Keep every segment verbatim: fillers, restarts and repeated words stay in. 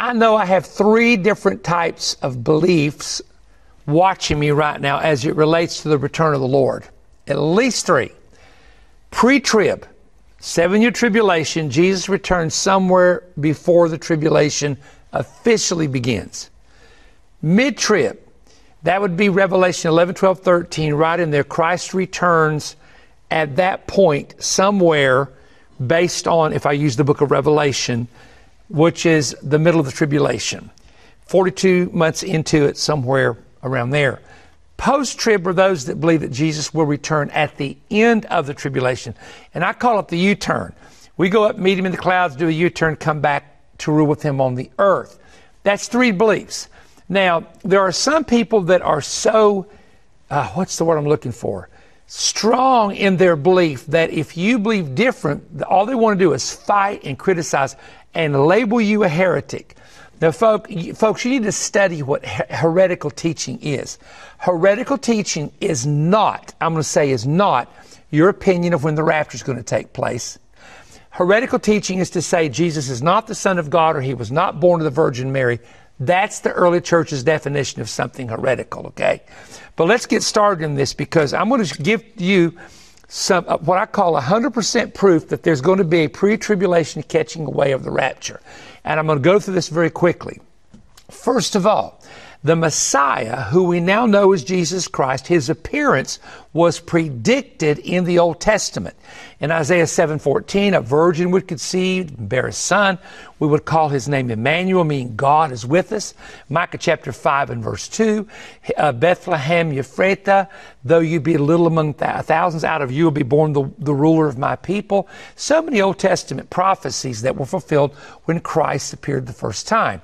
I know I have three different types of beliefs watching me right now as it relates to the return of the Lord. At least three. Pre-trib, seven-year tribulation, Jesus returns somewhere before the tribulation officially begins. Mid-trib, that would be Revelation eleven, twelve, thirteen, right in there. Christ returns at that point somewhere based on, if I use the book of Revelation, which is the middle of the tribulation. forty-two months into it, somewhere around there. Post-trib are those that believe that Jesus will return at the end of the tribulation. And I call it the U-turn. We go up, meet him in the clouds, do a U-turn, come back to rule with him on the earth. That's three beliefs. Now, there are some people that are so, uh, what's the word I'm looking for? Strong in their belief that if you believe different, all they want to do is fight and criticize and label you a heretic. Now, folk, folks, you need to study what heretical teaching is. Heretical teaching is not, I'm going to say is not, your opinion of when the rapture is going to take place. Heretical teaching is to say Jesus is not the Son of God or he was not born of the Virgin Mary. That's the early church's definition of something heretical, okay? But let's get started in this because I'm going to give you some uh, what I call one hundred percent proof that there's going to be a pre-tribulation catching away of the rapture. And I'm going to go through this very quickly. First of all, the Messiah, who we now know as Jesus Christ, his appearance was predicted in the Old Testament. In Isaiah seven fourteen, a virgin would conceive and bear a son. We would call his name Emmanuel, meaning God is with us. Micah chapter five and verse two, uh, Bethlehem Ephrathah, though you be little among th- thousands, out of you will be born the, the ruler of my people. So many Old Testament prophecies that were fulfilled when Christ appeared the first time.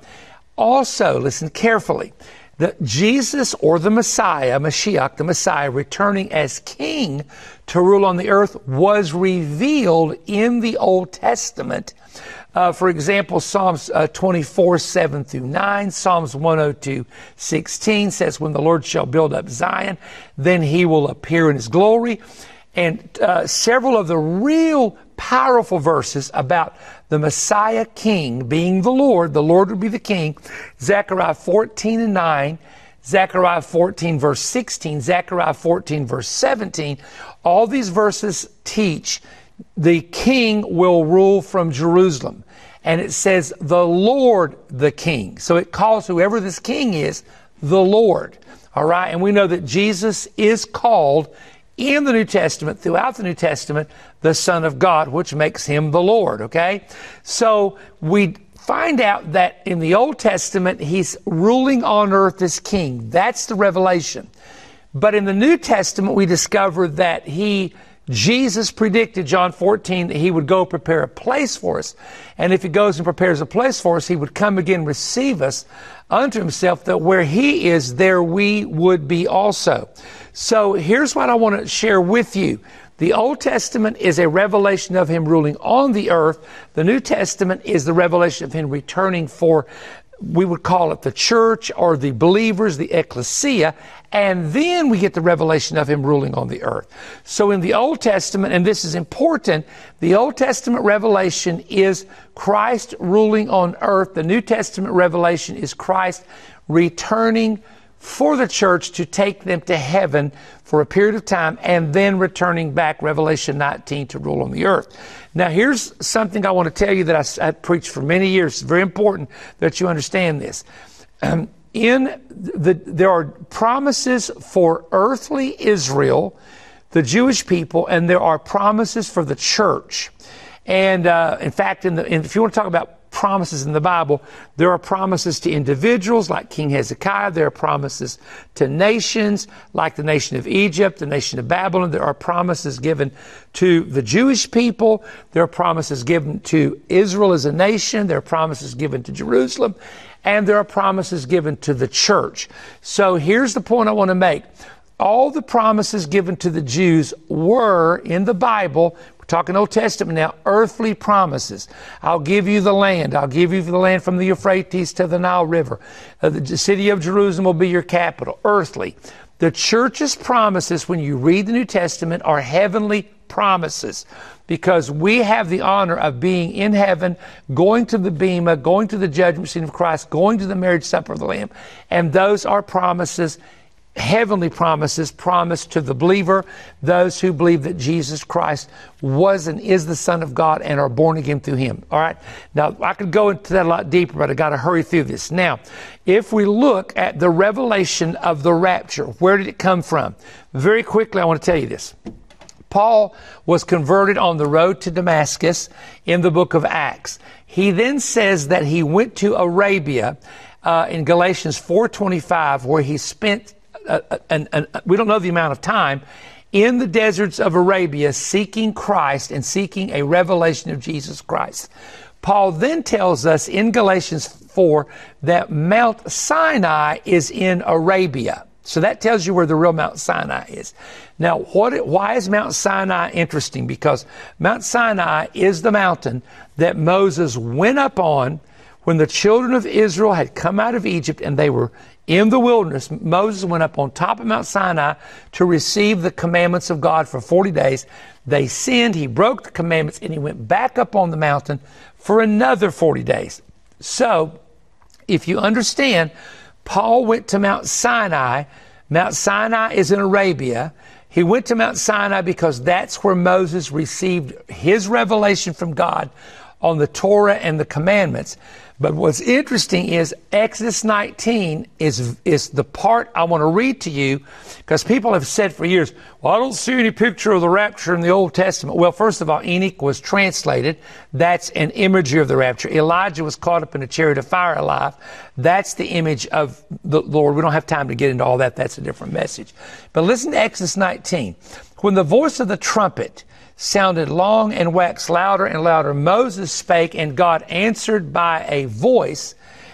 Also, listen carefully, that Jesus or the Messiah, Mashiach, the Messiah, returning as king to rule on the earth was revealed in the Old Testament. Uh, for example, Psalms uh, twenty-four, seven through nine, Psalms one oh two, sixteen says, when the Lord shall build up Zion, then he will appear in his glory. And uh, several of the real powerful verses about the Messiah King being the Lord, the Lord would be the King, Zechariah fourteen and nine, Zechariah fourteen verse sixteen, Zechariah fourteen verse seventeen, all these verses teach the King will rule from Jerusalem. And it says the Lord the King. So it calls whoever this King is the Lord. All right, and we know that Jesus is called in the New Testament, throughout the New Testament, the Son of God, which makes him the Lord, okay? So we find out that in the Old Testament, he's ruling on earth as king. That's the revelation. But in the New Testament, we discover that he, Jesus predicted, John fourteen, that he would go prepare a place for us. And if he goes and prepares a place for us, he would come again, receive us unto himself, that where he is, there we would be also. So here's what I want to share with you. The Old Testament is a revelation of him ruling on the earth. The New Testament is the revelation of him returning for, we would call it the church or the believers, the ecclesia. And then we get the revelation of him ruling on the earth. So in the Old Testament, and this is important, the Old Testament revelation is Christ ruling on earth. The New Testament revelation is Christ returning for the church to take them to heaven for a period of time and then returning back, Revelation nineteen, to rule on the earth. Now, here's something I want to tell you that I, I preached for many years. It's very important that you understand this. Um, in the, there are promises for earthly Israel, the Jewish people, and there are promises for the church. And uh, in fact, in the, in, if you want to talk about promises in the Bible, there are promises to individuals like King Hezekiah. There are promises to nations like the nation of Egypt, the nation of Babylon. There are promises given to the Jewish people. There are promises given to Israel as a nation. There are promises given to Jerusalem. And there are promises given to the church. So here's the point I want to make. All the promises given to the Jews were in the Bible. We're talking Old Testament now, earthly promises. I'll give you the land. I'll give you the land from the Euphrates to the Nile River. Uh, the city of Jerusalem will be your capital, earthly. The church's promises, when you read the New Testament, are heavenly promises, because we have the honor of being in heaven, going to the Bema, going to the judgment seat of Christ, going to the marriage supper of the Lamb. And those are promises, heavenly promises, promised to the believer, those who believe that Jesus Christ was and is the Son of God and are born again through him. All right. Now, I could go into that a lot deeper, but I got to hurry through this. Now, if we look at the revelation of the rapture, where did it come from? Very quickly, I want to tell you this. Paul was converted on the road to Damascus in the book of Acts. He then says that he went to Arabia uh, in Galatians four twenty-five, where he spent, uh, an, an, we don't know the amount of time, in the deserts of Arabia seeking Christ and seeking a revelation of Jesus Christ. Paul then tells us in Galatians four that Mount Sinai is in Arabia. So that tells you where the real Mount Sinai is. Now, what? Why is Mount Sinai interesting? Because Mount Sinai is the mountain that Moses went up on when the children of Israel had come out of Egypt and they were in the wilderness. Moses went up on top of Mount Sinai to receive the commandments of God for forty days. They sinned, he broke the commandments, and he went back up on the mountain for another forty days. So, if you understand, Paul went to Mount Sinai. Mount Sinai is in Arabia. He went to Mount Sinai because that's where Moses received his revelation from God on the Torah and the commandments. But what's interesting is Exodus nineteen is, is the part I want to read to you, because people have said for years, well, I don't see any picture of the rapture in the Old Testament. Well, first of all, Enoch was translated. That's an imagery of the rapture. Elijah was caught up in a chariot of fire alive. That's the image of the Lord. We don't have time to get into all that. That's a different message. But listen to Exodus nineteen. When the voice of the trumpet sounded long and waxed louder and louder, Moses spake, and God answered by a voice.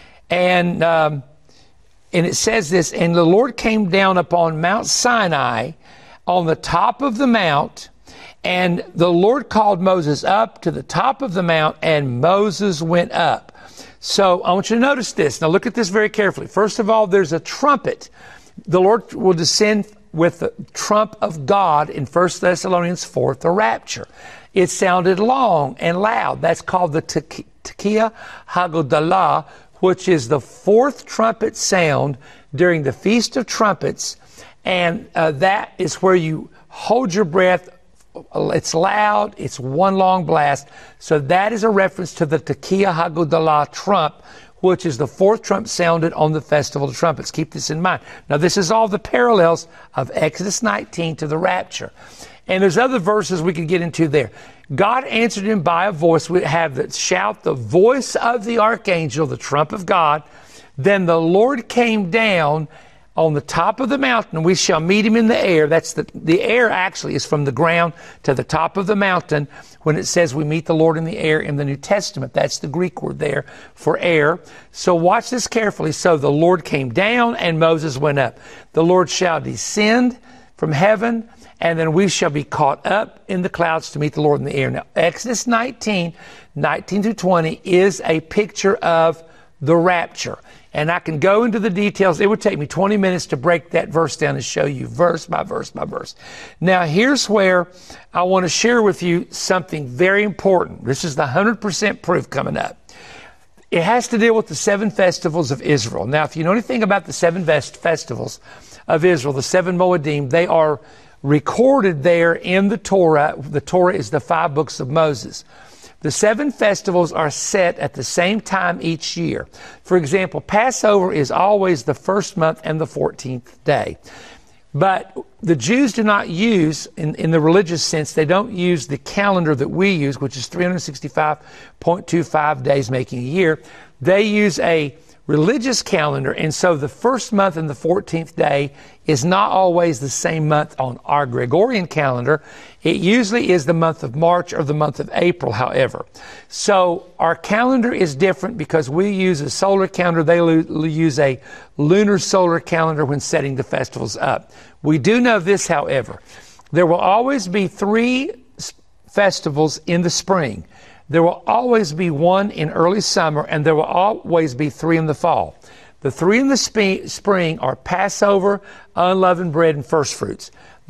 And um, and it says this, and the Lord came down upon Mount Sinai on the top of the mount, and the Lord called Moses up to the top of the mount, and Moses went up. So I want you to notice this. Now look at this very carefully. First of all, there's a trumpet. The Lord will descend with the trump of God in First Thessalonians four, the rapture. It sounded long and loud. That's called the Tekiah Hagodalah, which is the fourth trumpet sound during the Feast of Trumpets. And uh, that is where you hold your breath. It's loud. It's one long blast. So that is a reference to the Tekiah Hagodalah trump, which is the fourth trump sounded on the Festival of Trumpets. Keep this in mind. Now, this is all the parallels of Exodus nineteen to the rapture. And there's other verses we could get into there. God answered him by a voice. We have that shout, the voice of the archangel, the trump of God. Then the Lord came down on the top of the mountain. We shall meet him in the air. That's the, the air actually is from the ground to the top of the mountain. When it says we meet the Lord in the air in the New Testament, that's the Greek word there for air. So watch this carefully. So the Lord came down and Moses went up. The Lord shall descend from heaven, and then we shall be caught up in the clouds to meet the Lord in the air. Now, Exodus nineteen, nineteen through twenty is a picture of the rapture. And I can go into the details. It would take me twenty minutes to break that verse down and show you verse by verse by verse. Now, here's where I want to share with you something very important. This is the one hundred percent proof coming up. It has to deal with the seven festivals of Israel. Now, if you know anything about the seven vest festivals of Israel, the seven Moedim, they are recorded there in the Torah. The Torah is the five books of Moses. The seven festivals are set at the same time each year. For example, Passover is always the first month and the fourteenth day. But the Jews do not use, in, in the religious sense, they don't use the calendar that we use, which is three hundred sixty-five point two five days making a year. They use a religious calendar, and so the first month and the fourteenth day is not always the same month on our Gregorian calendar. It usually is the month of March or the month of April, however. So our calendar is different because we use a solar calendar. They lo- use a lunar solar calendar when setting the festivals up. We do know this, however. There will always be three festivals in the spring. There will always be one in early summer, and there will always be three in the fall. The three in the sp- spring are Passover, unleavened bread, and first fruits.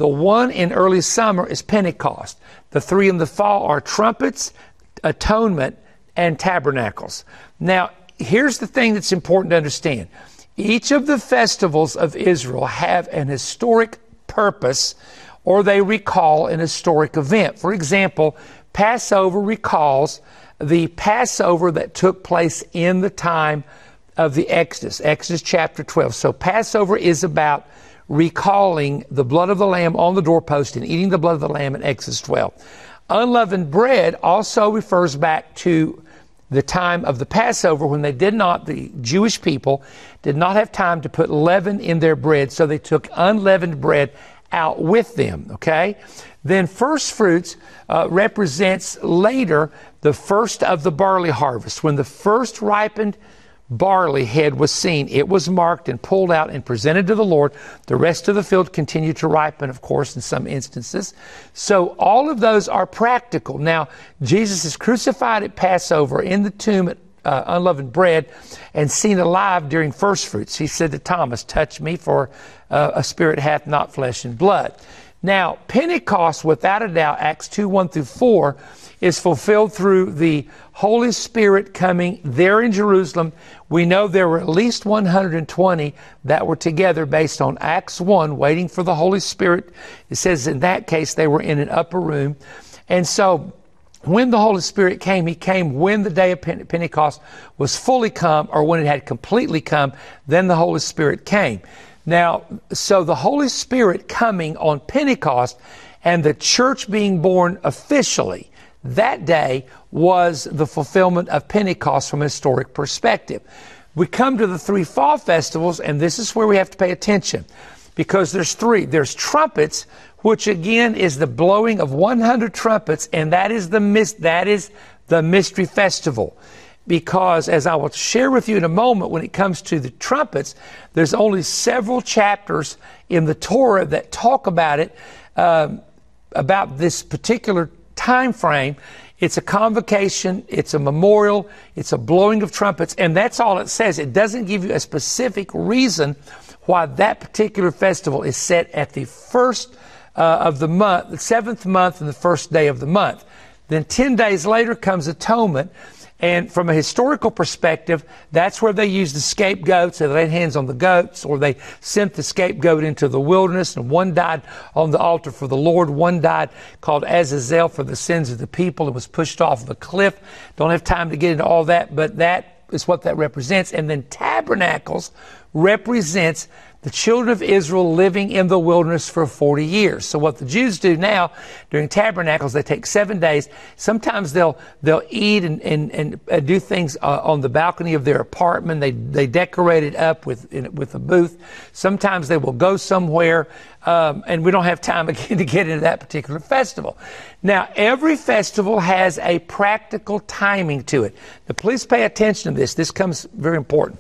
The one in early summer is Pentecost. The three in the fall are trumpets, atonement, and tabernacles. Now, here's the thing that's important to understand. Each of the festivals of Israel have an historic purpose, or they recall an historic event. For example, Passover recalls the Passover that took place in the time of the Exodus, Exodus chapter twelve. So Passover is about recalling the blood of the lamb on the doorpost and eating the blood of the lamb in Exodus twelve. Unleavened bread also refers back to the time of the Passover when they did not, the Jewish people did not have time to put leaven in their bread, so they took unleavened bread out with them, okay? Then first fruits uh, represents later the first of the barley harvest. When the first ripened barley head was seen, it was marked and pulled out and presented to the Lord. The rest of the field continued to ripen, of course, in some instances. So all of those are practical. Now, Jesus is crucified at Passover, in the tomb at uh, unleavened bread, and seen alive during first fruits. He said to Thomas, touch me, for uh, a spirit hath not flesh and blood. Now, Pentecost, without a doubt, Acts two, one through four, is fulfilled through the Holy Spirit coming there in Jerusalem. We know there were at least one hundred twenty that were together based on Acts one, waiting for the Holy Spirit. It says in that case they were in an upper room. And so when the Holy Spirit came, He came when the day of Pentecost was fully come, or when it had completely come, then the Holy Spirit came. Now, so the Holy Spirit coming on Pentecost and the church being born officially that day was the fulfillment of Pentecost from a historic perspective. We come to the three fall festivals, and this is where we have to pay attention, because there's three. There's trumpets, which again is the blowing of one hundred trumpets, and that is the mis- that is the mystery festival. Because, as I will share with you in a moment, when it comes to the trumpets, there's only several chapters in the Torah that talk about it, um, about this particular time frame. It's a convocation, it's a memorial, it's a blowing of trumpets, and that's all it says. It doesn't give you a specific reason why that particular festival is set at the first uh, of the month, the seventh month and the first day of the month. Then ten days later comes atonement. And from a historical perspective, that's where they used the scapegoats. So they laid hands on the goats, or they sent the scapegoat into the wilderness, and one died on the altar for the Lord. One died called Azazel for the sins of the people and was pushed off of a cliff. Don't have time to get into all that, but that is what that represents. And then tabernacles represents the children of Israel living in the wilderness for forty years. So what the Jews do now during tabernacles, they take seven days. Sometimes they'll they'll eat and and, and do things uh, on the balcony of their apartment. They they decorate it up with in, with a booth. Sometimes they will go somewhere, um, and we don't have time again to get into that particular festival. Now, every festival has a practical timing to it. Now, please pay attention to this. This comes very important.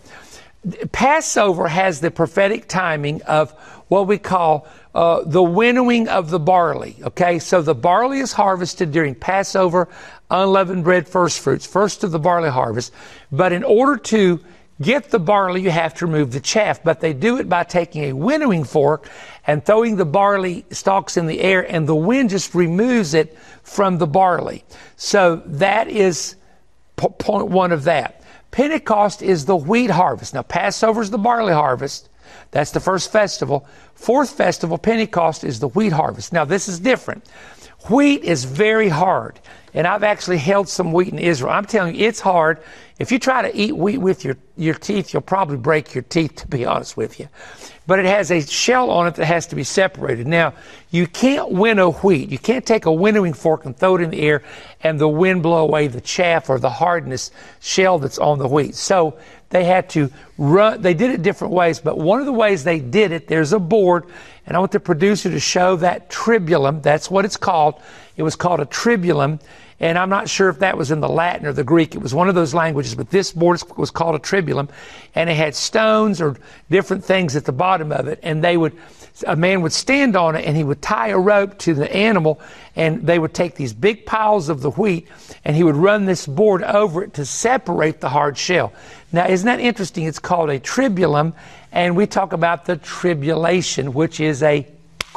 Passover has the prophetic timing of what we call uh, the winnowing of the barley. Okay, so the barley is harvested during Passover, unleavened bread first fruits, first of the barley harvest. But in order to get the barley, you have to remove the chaff. But they do it by taking a winnowing fork and throwing the barley stalks in the air, and the wind just removes it from the barley. So that is p- point one of that. Pentecost is the wheat harvest. Now, Passover is the barley harvest. That's the first festival. Fourth festival, Pentecost, is the wheat harvest. Now, this is different. Wheat is very hard, and I've actually held some wheat in Israel. I'm telling you, it's hard. If you try to eat wheat with your, your teeth, you'll probably break your teeth, to be honest with you. But it has a shell on it that has to be separated. Now, you can't winnow wheat. You can't take a winnowing fork and throw it in the air and the wind blow away the chaff or the hardness shell that's on the wheat. So they had to run. They did it different ways, but one of the ways they did it, there's a board, and I want the producer to show that tribulum. That's what it's called. It was called a tribulum. And I'm not sure if that was in the Latin or the Greek. It was one of those languages, but this board was called a tribulum, and it had stones or different things at the bottom of it. And they would, a man would stand on it, and he would tie a rope to the animal, and they would take these big piles of the wheat, and he would run this board over it to separate the hard shell. Now, isn't that interesting? It's called a tribulum, and we talk about the tribulation, which is a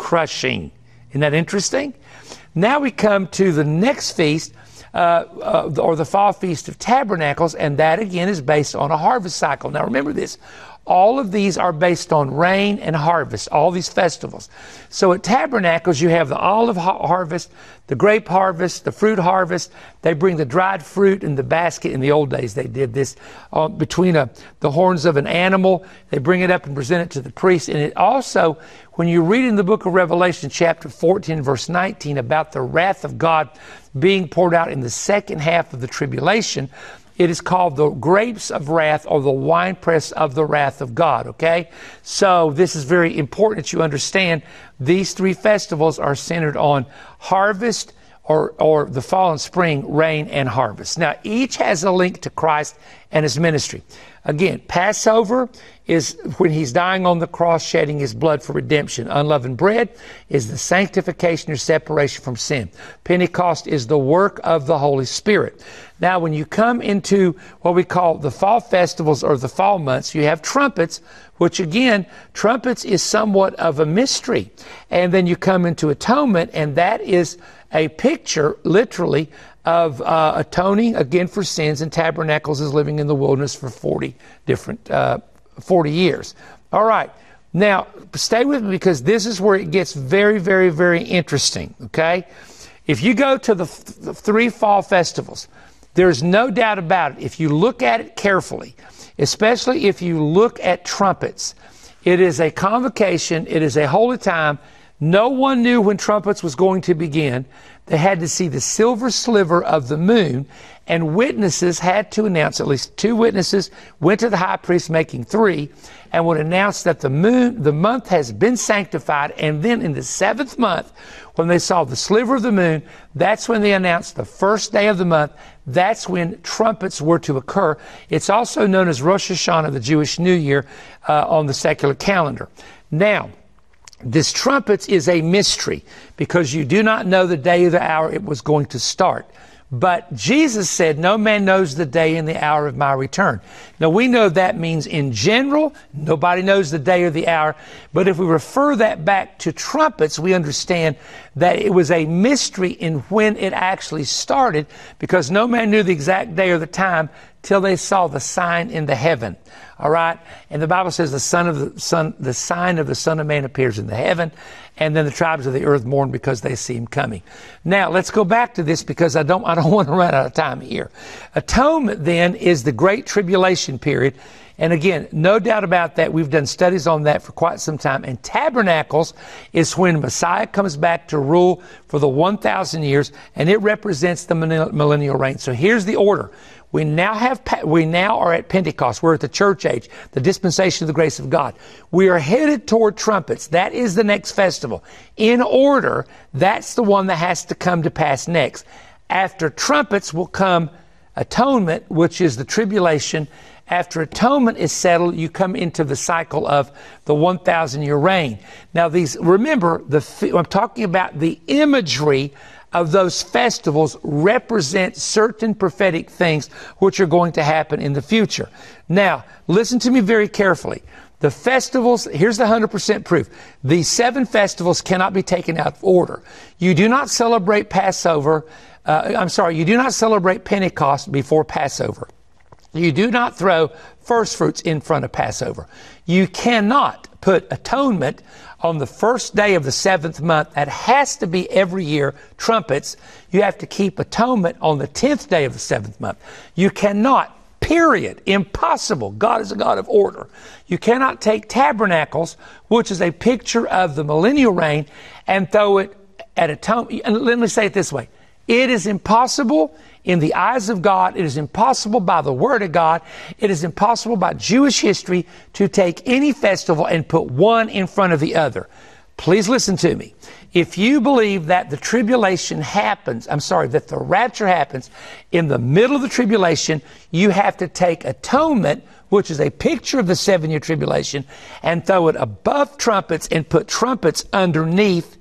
crushing. Isn't that interesting? Now we come to the next feast, uh, uh, or the Fall Feast of Tabernacles, and that again is based on a harvest cycle. Now remember this. All of these are based on rain and harvest, all these festivals. So at Tabernacles, you have the olive harvest, the grape harvest, the fruit harvest. They bring the dried fruit in the basket. In the old days, they did this uh, between a, the horns of an animal. They bring it up and present it to the priest. And it also, when you read in the book of Revelation, chapter fourteen, verse nineteen, about the wrath of God being poured out in the second half of the tribulation, it is called the grapes of wrath, or the winepress of the wrath of God, okay? So this is very important that you understand these three festivals are centered on harvest, or, or the fall and spring, rain and harvest. Now, each has a link to Christ and his ministry. Again, Passover is when he's dying on the cross, shedding his blood for redemption. Unleavened bread is the sanctification or separation from sin. Pentecost is the work of the Holy Spirit. Now, when you come into what we call the fall festivals or the fall months, you have trumpets, which again, trumpets is somewhat of a mystery. And then you come into atonement, and that is a picture, literally, of uh, atoning again for sins, and Tabernacles is living in the wilderness for forty different, uh, forty years. All right. Now, stay with me, because this is where it gets very, very, very interesting, okay? If you go to the, th- the three fall festivals, there's no doubt about it. If you look at it carefully, especially if you look at trumpets, it is a convocation. It is a holy time. No one knew when trumpets was going to begin. They had to see the silver sliver of the moon, and witnesses had to announce, at least two witnesses went to the high priest, making three, and would announce that the moon, the month has been sanctified. And then in the seventh month, when they saw the sliver of the moon, that's when they announced the first day of the month. That's when trumpets were to occur. It's also known as Rosh Hashanah, the Jewish New Year, uh, on the secular calendar. Now, this trumpets is a mystery, because you do not know the day or the hour it was going to start. But Jesus said, no man knows the day and the hour of my return. Now, we know that means in general, nobody knows the day or the hour. But if we refer that back to trumpets, we understand that it was a mystery in when it actually started, because no man knew the exact day or the time till they saw the sign in the heaven. All right. And the Bible says the son of the son, the sign of the Son of Man appears in the heaven. And then the tribes of the earth mourn because they see him coming. Now, let's go back to this, because I don't, I don't want to run out of time here. Atonement then is the great tribulation period. And again, no doubt about that. We've done studies on that for quite some time. And Tabernacles is when Messiah comes back to rule for the one thousand years, and it represents the millennial reign. So here's the order. We now have, we now are at Pentecost. We're at the church age, the dispensation of the grace of God. We are headed toward trumpets. That is the next festival. In order, that's the one that has to come to pass next. After trumpets will come atonement, which is the tribulation. After atonement is settled, you come into the cycle of the one thousand year reign. Now, these, remember, the, I'm talking about the imagery of those festivals represent certain prophetic things which are going to happen in the future. Now, listen to me very carefully. The festivals, here's the one hundred percent proof. These seven festivals cannot be taken out of order. You do not celebrate Passover, uh, I'm sorry, you do not celebrate Pentecost before Passover. You do not throw first fruits in front of Passover. You cannot put atonement on the first day of the seventh month. That has to be every year, trumpets. You have to keep atonement on the tenth day of the seventh month. You cannot, period, impossible. God is a God of order. You cannot take Tabernacles, which is a picture of the millennial reign, and throw it at atonement. And let me say it this way. It is impossible in the eyes of God. It is impossible by the Word of God. It is impossible by Jewish history to take any festival and put one in front of the other. Please listen to me. If you believe that the tribulation happens, I'm sorry, that the rapture happens in the middle of the tribulation, you have to take atonement, which is a picture of the seven-year tribulation, and throw it above trumpets and put trumpets underneath.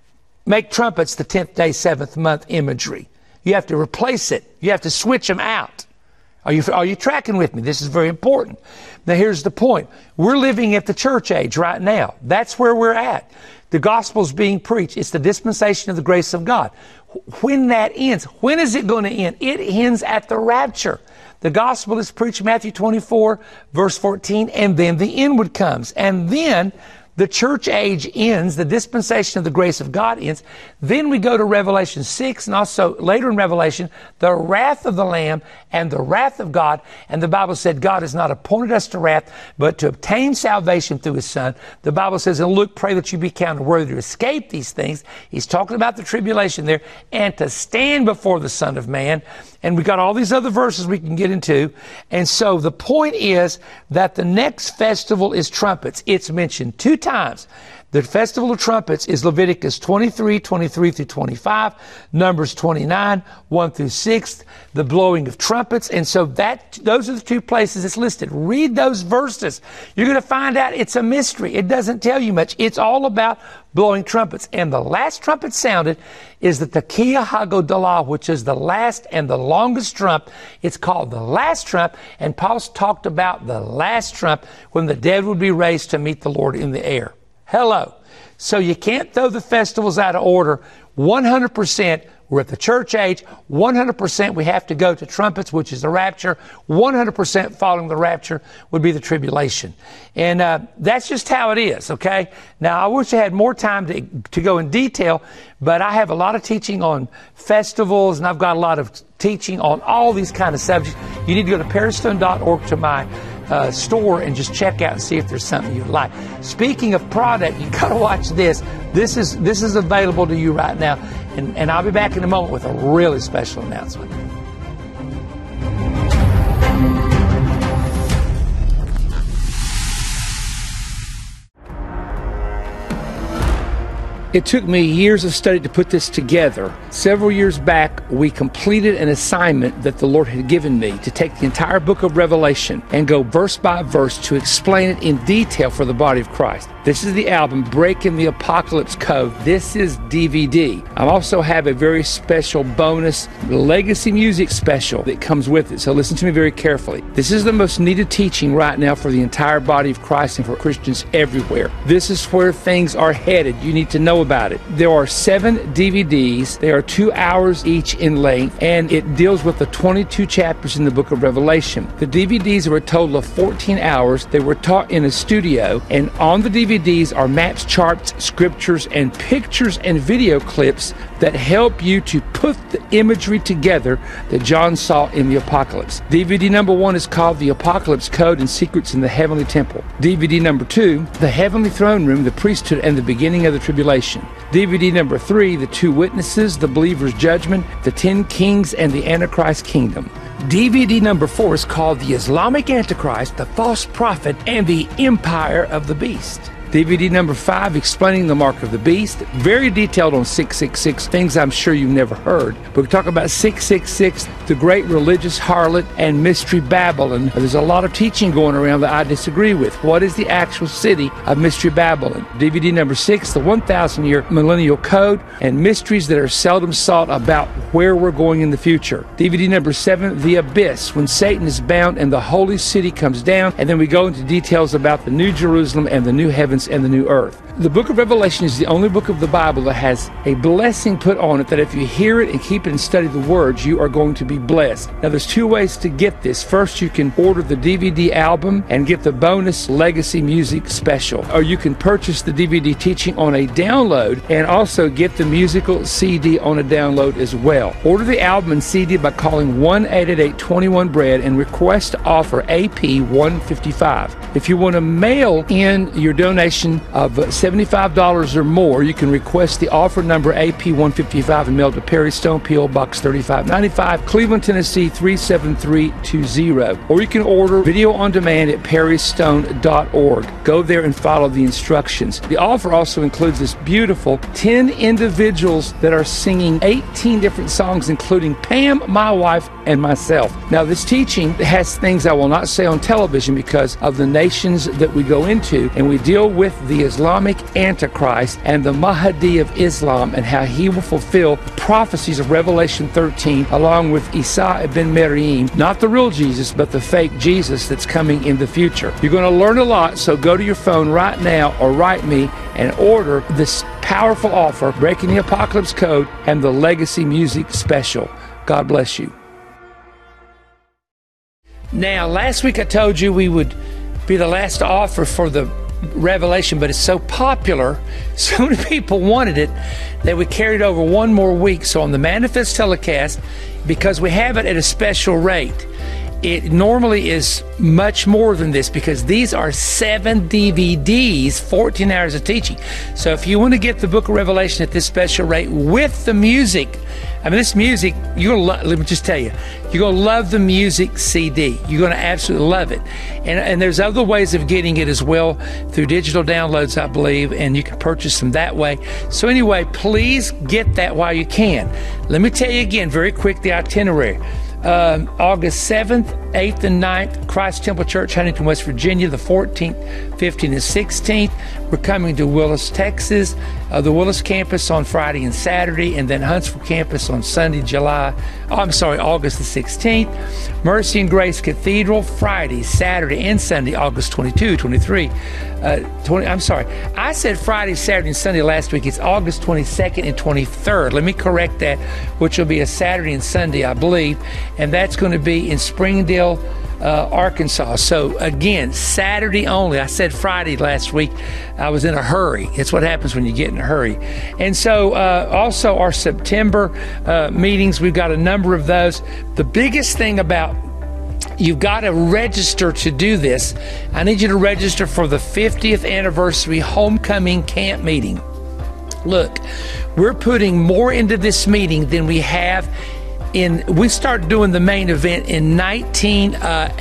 Make trumpets the tenth day, seventh month imagery. You have to replace it. You have to switch them out. Are you, are you tracking with me? This is very important. Now, here's the point. We're living at the church age right now. That's where we're at. The gospel's being preached. It's the dispensation of the grace of God. When that ends, when is it going to end? It ends at the rapture. The gospel is preached, Matthew twenty-four, verse fourteen, and then the end would comes. And then the church age ends, the dispensation of the grace of God ends. Then we go to Revelation six, and also later in Revelation, the wrath of the Lamb and the wrath of God. And the Bible said God has not appointed us to wrath, but to obtain salvation through His Son. The Bible says, and Luke, pray that you be counted worthy to escape these things. He's talking about the tribulation there, and to stand before the Son of Man. And we got all these other verses we can get into. And so the point is that the next festival is trumpets. It's mentioned two times. The Festival of Trumpets is Leviticus twenty-three, twenty-three through twenty-five, Numbers twenty-nine, one through six, the blowing of trumpets. And so that those are the two places it's listed. Read those verses. You're going to find out it's a mystery. It doesn't tell you much. It's all about blowing trumpets. And the last trumpet sounded is the Tekiah HaGodalah, which is the last and the longest trump. It's called the last trump. And Paul's talked about the last trump when the dead would be raised to meet the Lord in the air. Hello. So you can't throw the festivals out of order. one hundred percent we're at the church age. one hundred percent we have to go to trumpets, which is the rapture. one hundred percent following the rapture would be the tribulation. And uh, that's just how it is, okay? Now, I wish I had more time to, to go in detail, but I have a lot of teaching on festivals, and I've got a lot of teaching on all these kind of subjects. You need to go to perry stone dot org to my Uh, store and just check out and see if there's something you'd like. Speaking of product, you got to watch this. This is this is available to you right now, and, and I'll be back in a moment with a really special announcement. It took me years of study to put this together. Several years back, we completed an assignment that the Lord had given me to take the entire book of Revelation and go verse by verse to explain it in detail for the body of Christ. This is the album, Breaking the Apocalypse Code. This is D V D. I also have a very special bonus legacy music special that comes with it, so listen to me very carefully. This is the most needed teaching right now for the entire body of Christ and for Christians everywhere. This is where things are headed. You need to know about it. There are seven D V Ds. They are two hours each in length, and it deals with the twenty-two chapters in the book of Revelation. The D V Ds are a total of fourteen hours. They were taught in a studio, and on the D V Ds are maps, charts, scriptures, and pictures and video clips that help you to put the imagery together that John saw in the Apocalypse. D V D number one is called The Apocalypse Code and Secrets in the Heavenly Temple. D V D number two, The Heavenly Throne Room, the Priesthood, and the Beginning of the Tribulation. D V D number three, The Two Witnesses, the Believer's Judgment, the Ten Kings, and the Antichrist Kingdom. D V D number four is called The Islamic Antichrist, the False Prophet, and the Empire of the Beast. D V D number five, Explaining the Mark of the Beast. Very detailed on six six six, things I'm sure you've never heard. But we talk about six six six, the great religious harlot, and Mystery Babylon. There's a lot of teaching going around that I disagree with. What is the actual city of Mystery Babylon? D V D number six, the one thousand year Millennial Code, and mysteries that are seldom sought about where we're going in the future. D V D number seven, The Abyss, when Satan is bound and the holy city comes down. And then we go into details about the New Jerusalem and the new heavens and the new earth. The book of Revelation is the only book of the Bible that has a blessing put on it that if you hear it and keep it and study the words, you are going to be blessed. Now, there's two ways to get this. First, you can order the D V D album and get the bonus legacy music special, or you can purchase the D V D teaching on a download and also get the musical C D on a download as well. Order the album and C D by calling one eight eight eight, two one, B R E A D and request to offer A P one fifty-five. If you want to mail in your donation of seventy-five dollars or more, you can request the offer number A P one fifty-five and mail to Perry Stone, P O Box thirty-five ninety-five, Cleveland, Tennessee three seven three two zero. Or you can order video on demand at perry stone dot org. Go there and follow the instructions. The offer also includes this beautiful ten individuals that are singing eighteen different songs, including Pam, my wife, and myself. Now, this teaching has things I will not say on television because of the nature nations that we go into, and we deal with the Islamic Antichrist and the Mahdi of Islam and how he will fulfill the prophecies of Revelation thirteen, along with Isa ibn Maryam, not the real Jesus, but the fake Jesus that's coming in the future. You're going to learn a lot, so go to your phone right now or write me and order this powerful offer, Breaking the Apocalypse Code and the Legacy Music Special. God bless you. Now, last week I told you we would be the last offer for the Revelation, but it's so popular, so many people wanted it, that we carried over one more week. So on the Manifest telecast, because we have it at a special rate, it normally is much more than this, because these are seven D V Ds, fourteen hours of teaching. So if you want to get the book of Revelation at this special rate with the music, I mean, this music, you're gonna lo- let me just tell you, you're going to love the music C D. You're going to absolutely love it. And, and there's other ways of getting it as well, through digital downloads, I believe, and you can purchase them that way. So anyway, please get that while you can. Let me tell you again, very quick, the itinerary. Um, August seventh, eighth, and ninth, Christ Temple Church, Huntington, West Virginia. The fourteenth, fifteenth, and sixteenth, we're coming to Willis, Texas, uh, the Willis campus on Friday and Saturday, and then Huntsville campus on Sunday, July, oh, I'm sorry, August the sixteenth. Mercy and Grace Cathedral, Friday, Saturday, and Sunday, August twenty-second, twenty-third. Uh, twenty, I'm sorry, I said Friday, Saturday, and Sunday last week. It's August twenty-second and twenty-third. Let me correct that, which will be a Saturday and Sunday, I believe, and that's going to be in Springdale, Uh, Arkansas. So again, Saturday only. I said Friday last week. I was in a hurry. It's what happens when you get in a hurry. And so uh, also our September uh, meetings, we've got a number of those. The biggest thing about, you've got to register to do this. I need you to register for the fiftieth anniversary homecoming camp meeting. Look, we're putting more into this meeting than we have in, we started doing the main event in nineteen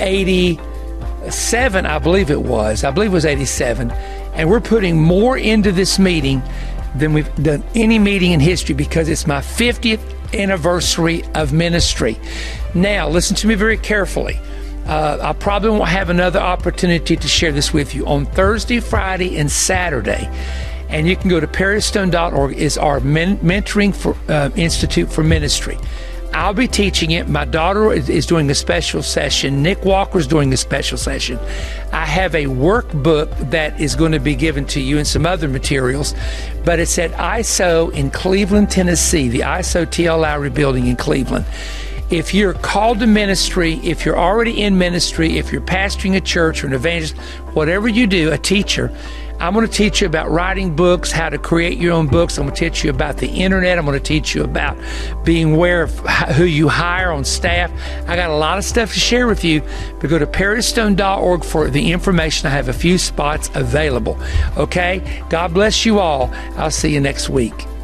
eighty-seven, I believe it was. I believe it was eighty-seven. And we're putting more into this meeting than we've done any meeting in history, because it's my fiftieth anniversary of ministry. Now, listen to me very carefully. Uh, I probably won't have another opportunity to share this with you. On Thursday, Friday, and Saturday, and you can go to perry stone dot org, is our men- Mentoring for, uh, Institute for Ministry. I'll be teaching it. My daughter is, is doing a special session. Nick Walker's doing a special session. I have a workbook that is going to be given to you and some other materials, but it's at I S O in Cleveland, Tennessee, the I S O T L Lowry building in Cleveland. If you're called to ministry, if you're already in ministry, if you're pastoring a church or an evangelist, whatever you do, a teacher, I'm going to teach you about writing books, how to create your own books. I'm going to teach you about the internet. I'm going to teach you about being aware of who you hire on staff. I got a lot of stuff to share with you, but go to perry stone dot org for the information. I have a few spots available. Okay? God bless you all. I'll see you next week.